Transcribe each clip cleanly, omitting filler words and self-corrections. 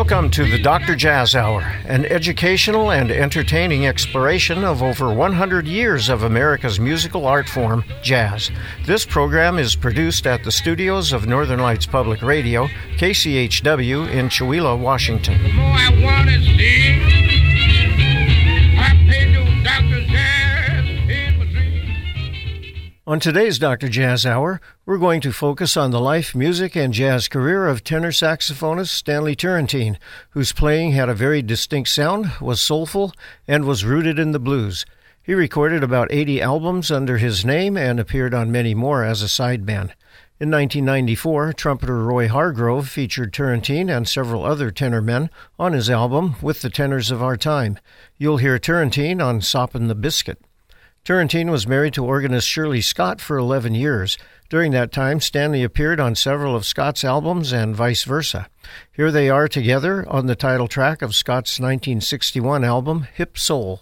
Welcome to the Dr. Jazz Hour, an educational and entertaining exploration of over 100 years of America's musical art form, jazz. This program is produced at the studios of Northern Lights Public Radio, KCHW in Chewelah, Washington. The more I want to see, I pay no Dr. Jazz in my dreams. On today's Dr. Jazz Hour, we're going to focus on the life, music, and jazz career of tenor saxophonist Stanley Turrentine, whose playing had a very distinct sound, was soulful, and was rooted in the blues. He recorded about 80 albums under his name and appeared on many more as a sideband. In 1994, trumpeter Roy Hargrove featured Turrentine and several other tenor men on his album With the Tenors of Our Time. You'll hear Turrentine on Soppin' the Biscuit. Turrentine was married to organist Shirley Scott for 11 years. During that time, Stanley appeared on several of Scott's albums and vice versa. Here they are together on the title track of Scott's 1961 album, Hip Soul.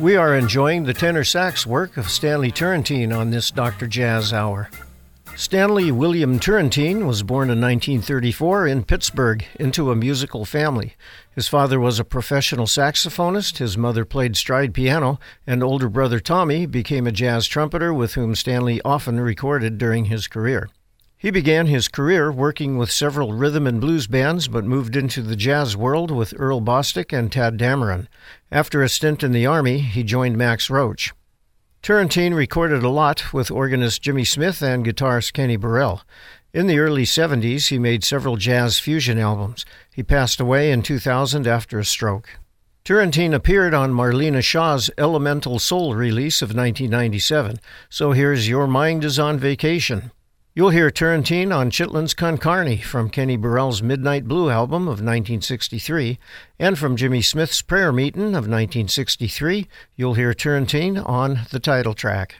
We are enjoying the tenor sax work of Stanley Turrentine on this Dr. Jazz Hour. Stanley William Turrentine was born in 1934 in Pittsburgh into a musical family. His father was a professional saxophonist, his mother played stride piano, and older brother Tommy became a jazz trumpeter with whom Stanley often recorded during his career. He began his career working with several rhythm and blues bands, but moved into the jazz world with Earl Bostic and Tad Dameron. After a stint in the Army, he joined Max Roach. Turrentine recorded a lot with organist Jimmy Smith and guitarist Kenny Burrell. In the early 70s, he made several jazz fusion albums. He passed away in 2000 after a stroke. Turrentine appeared on Marlena Shaw's Elemental Soul release of 1997, so here's Your Mind is on Vacation. You'll hear Turrentine on Chitlin's Con Carne from Kenny Burrell's Midnight Blue album of 1963, and from Jimmy Smith's Prayer Meetin' of 1963, you'll hear Turrentine on the title track.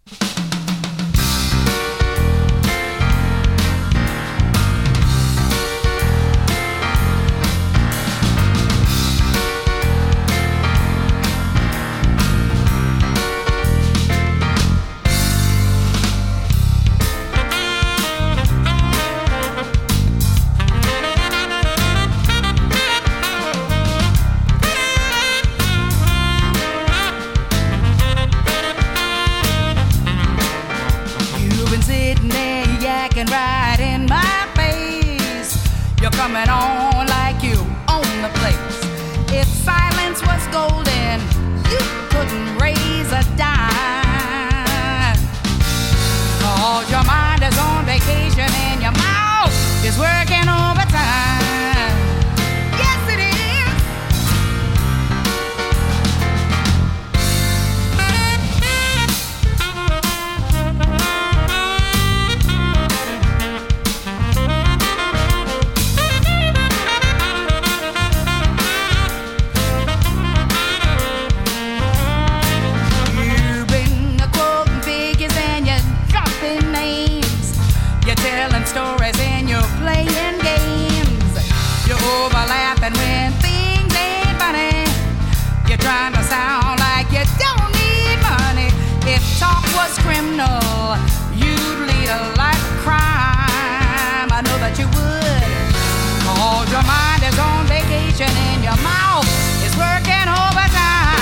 Right in my face, you're coming on like you own the place. If silence was golden, you couldn't raise a dime. 'Cause your mind is on vacation and your mouth is working overtime. Yes, it is. Stories and you're playing games. You're overlapping when things ain't funny. You're trying to sound like you don't need money. If talk was criminal, you'd lead a life of crime. I know that you would. 'Cause your mind is on vacation and your mouth is working overtime.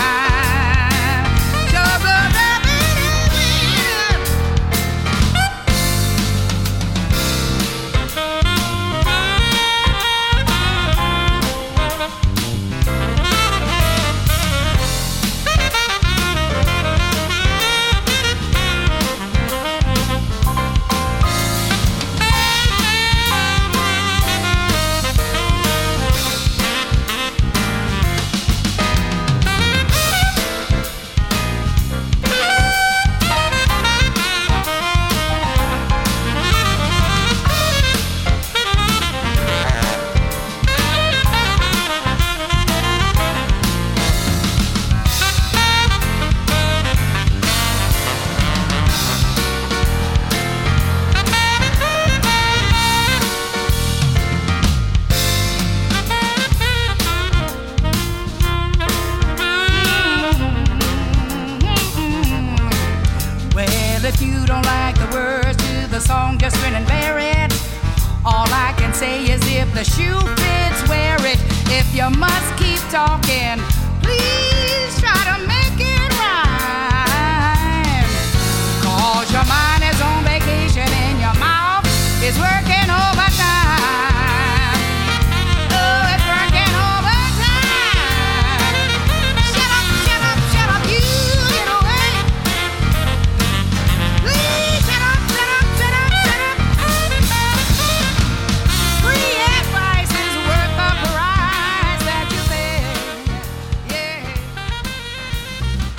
If you don't like the words to the song, just grin and bear it. All I can say is if the shoe fits, wear it. If you must keep talking, please try to make it rhyme. 'Cause your mind is on vacation and your mouth is working overtime. Oh, it's working overtime. Shut up, shut up, shut up, you get away. Please shut up, shut up, shut up, shut up. Free advice is worth the price that you pay. Yeah.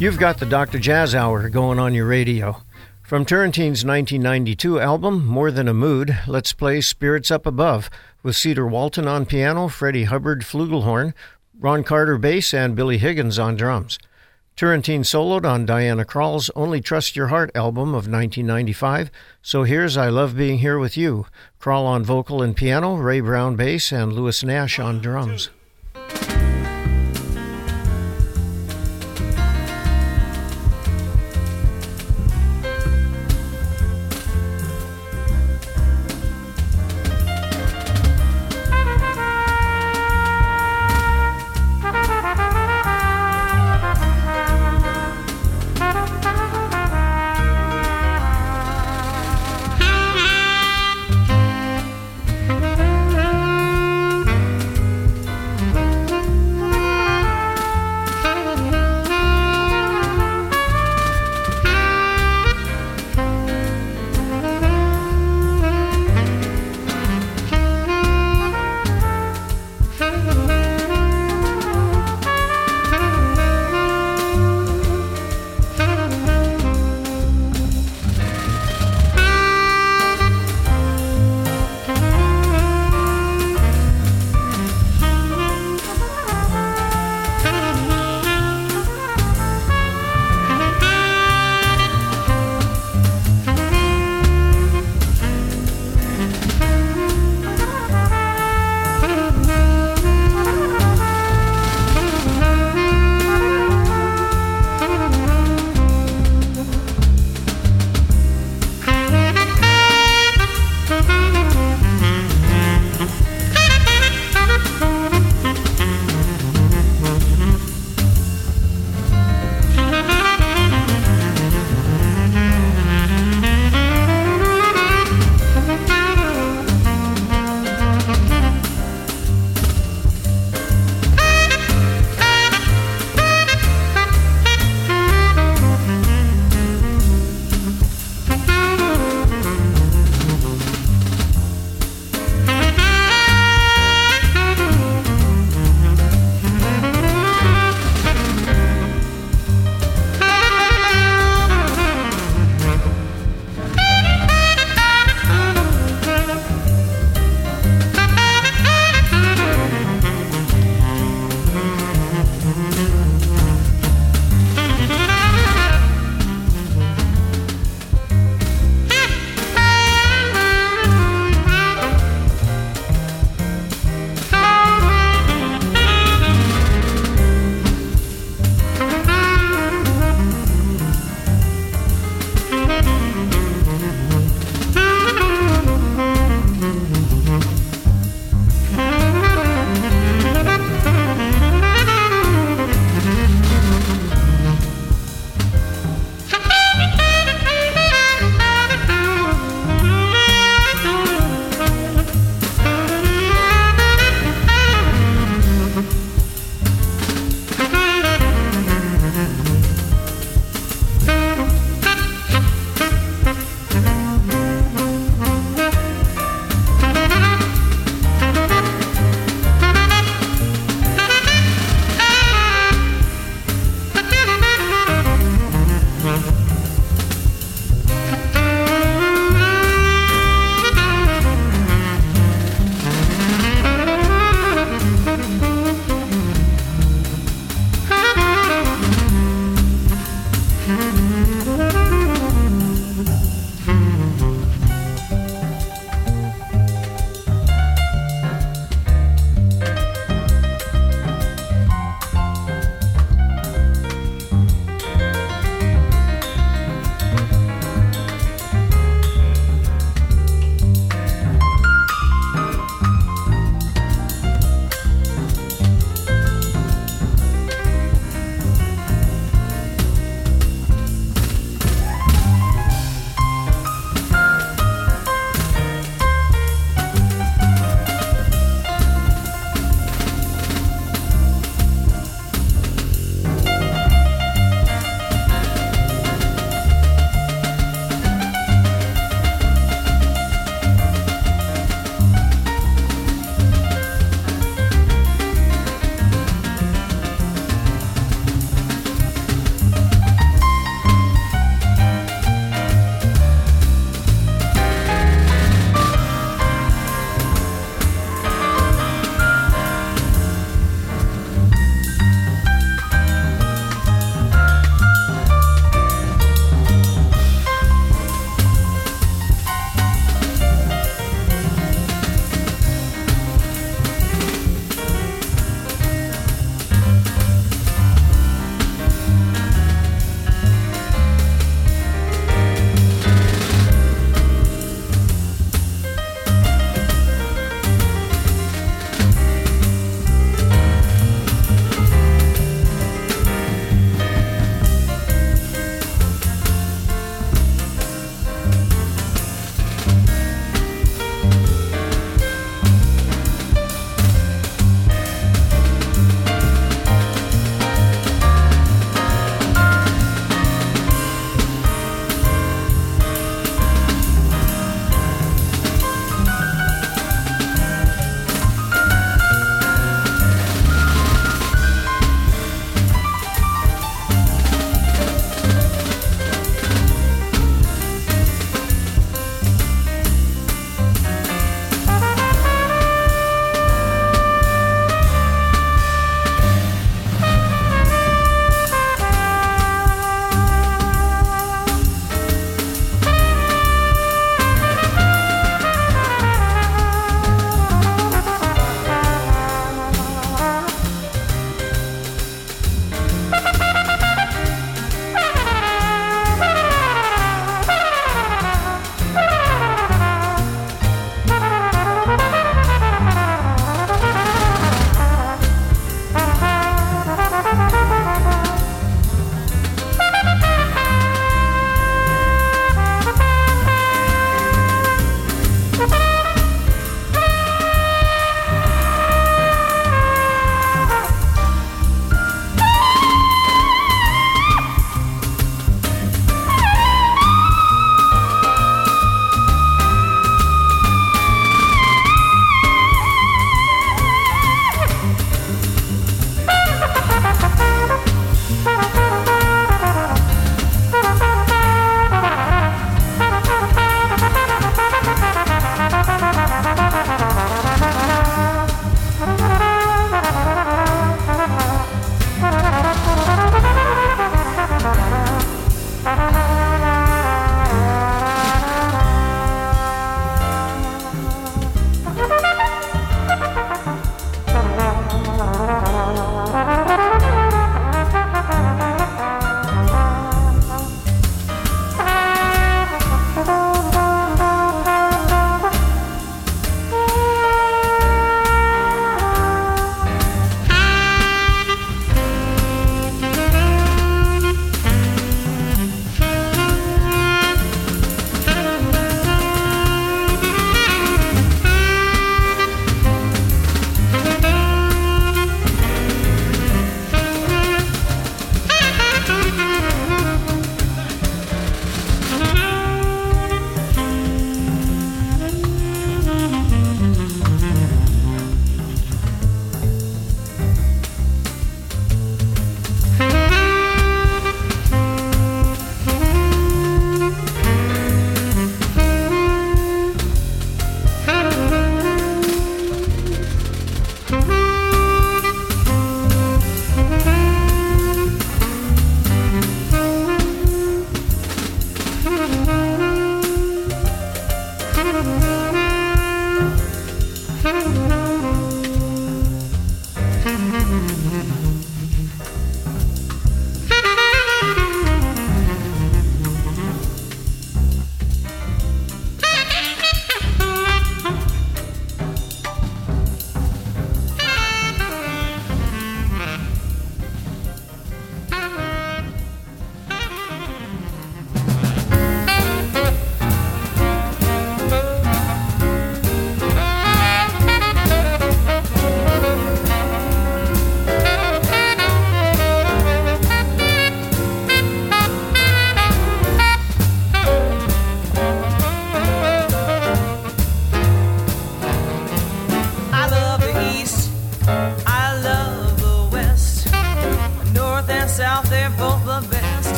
You've got the Dr. Jazz Hour going on your radio. From Turrentine's 1992 album, More Than a Mood, let's play Spirits Up Above, with Cedar Walton on piano, Freddie Hubbard flugelhorn, Ron Carter bass, and Billy Higgins on drums. Turrentine soloed on Diana Krall's Only Trust Your Heart album of 1995, so here's I Love Being Here With You, Krall on vocal and piano, Ray Brown bass, and Louis Nash on drums.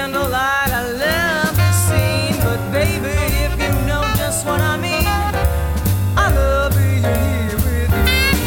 candlelight. I love the scene, but baby, if you know just what I mean, I love being here with you.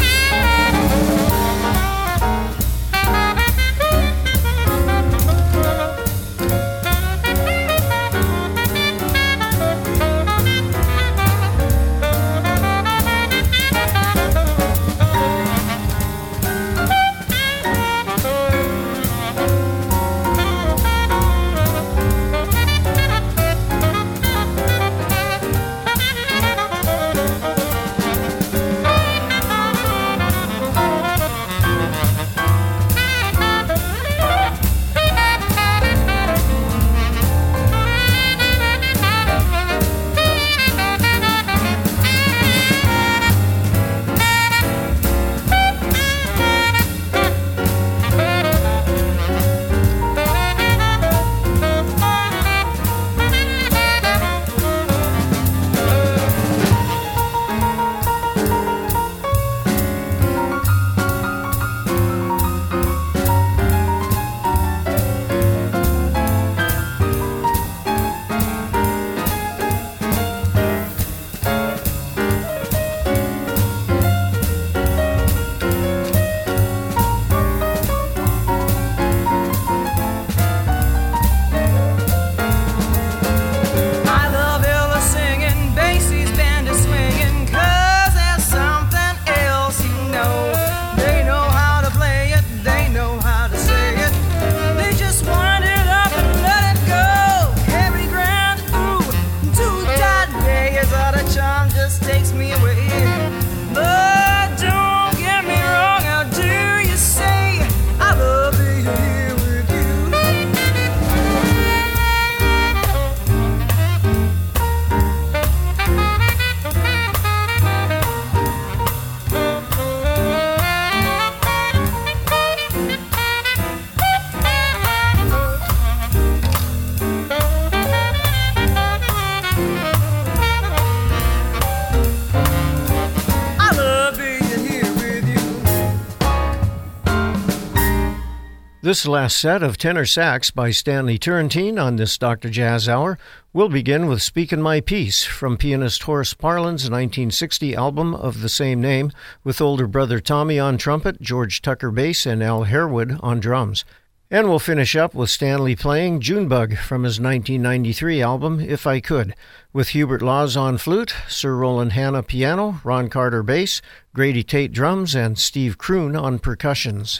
This last set of tenor sax by Stanley Turrentine on this Dr. Jazz Hour will begin with Speakin' My Piece from pianist Horace Parland's 1960 album of the same name, with older brother Tommy on trumpet, George Tucker bass, and Al Harewood on drums. And we'll finish up with Stanley playing Junebug from his 1993 album, If I Could, with Hubert Laws on flute, Sir Roland Hanna piano, Ron Carter bass, Grady Tate drums, and Steve Kroon on percussions.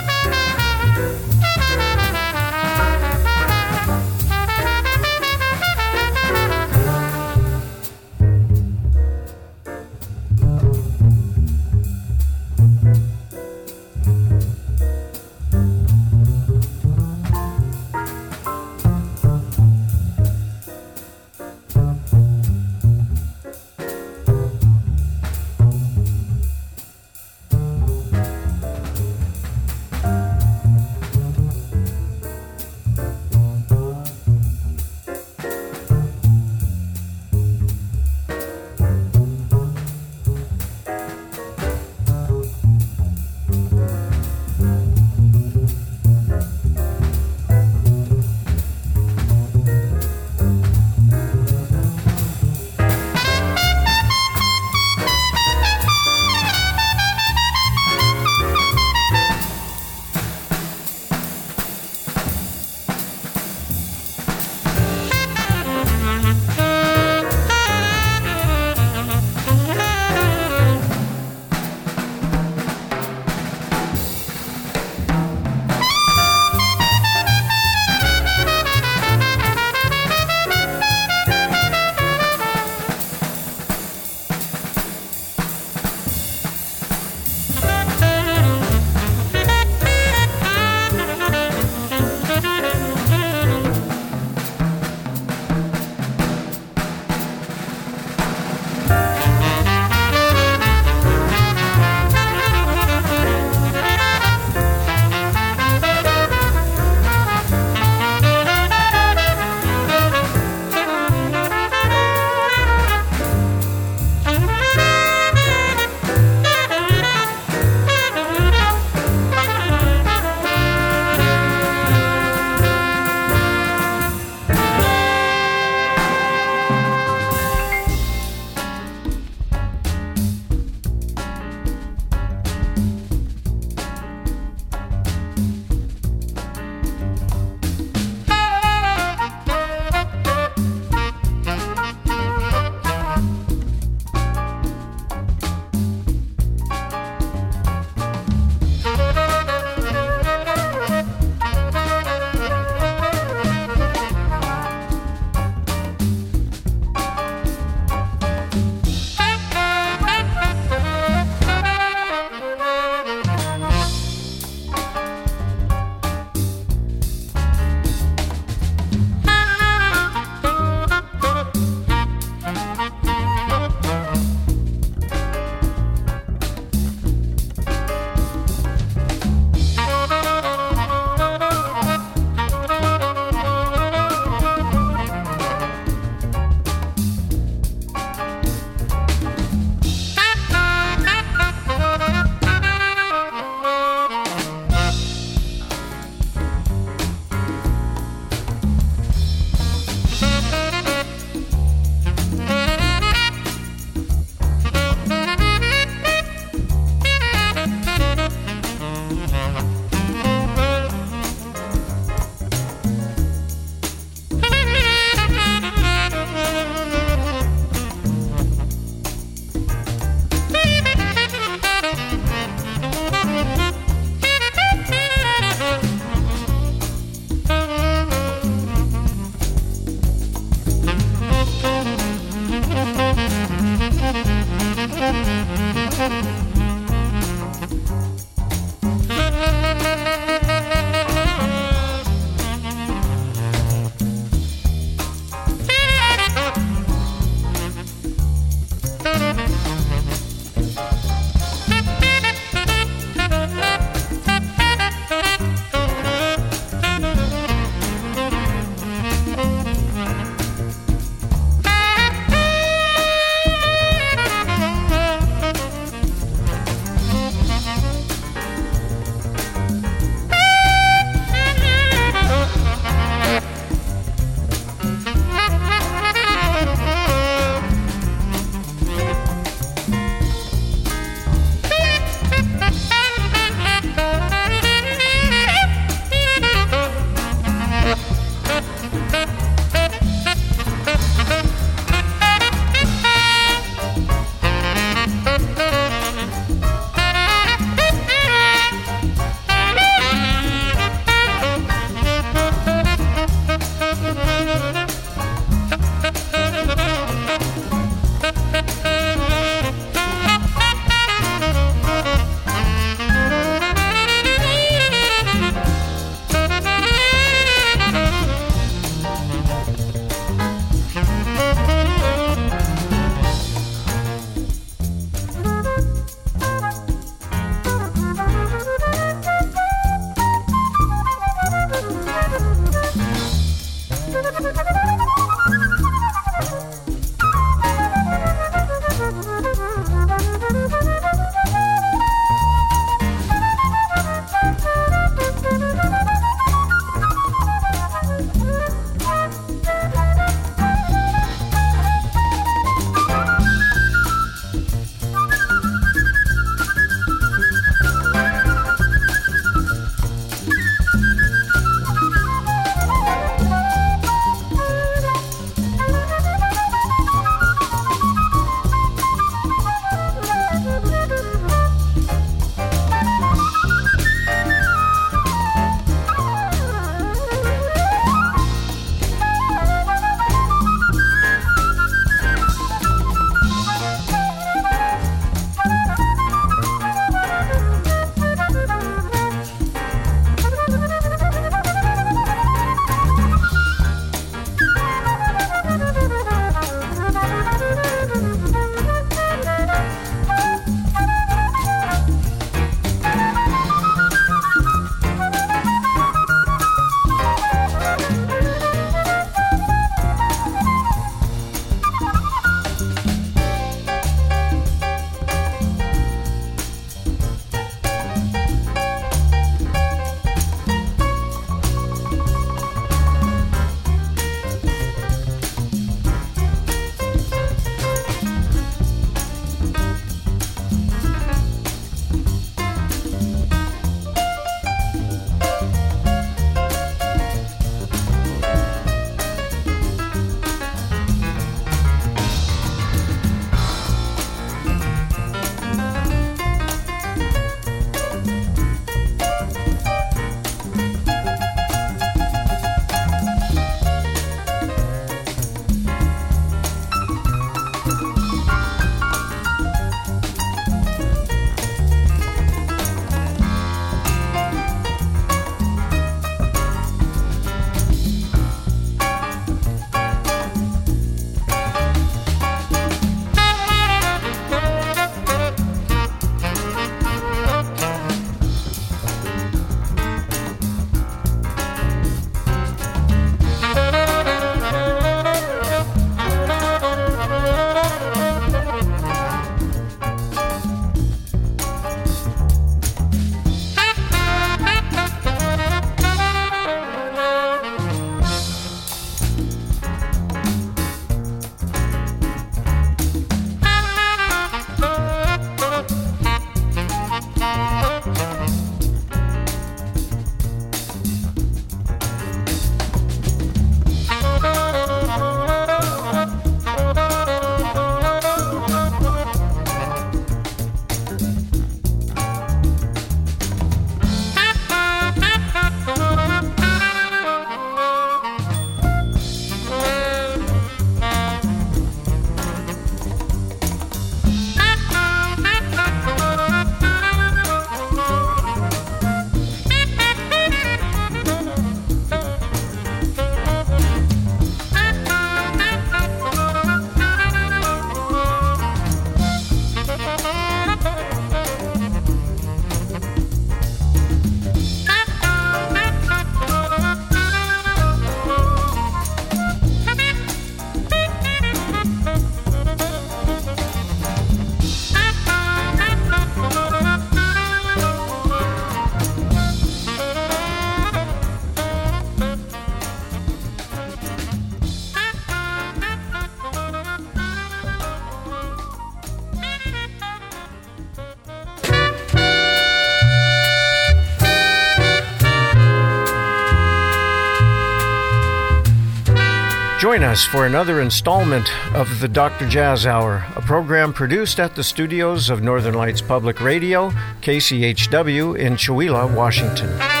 Join us for another installment of the Dr. Jazz Hour, a program produced at the studios of Northern Lights Public Radio, KCHW in Chewelah, Washington.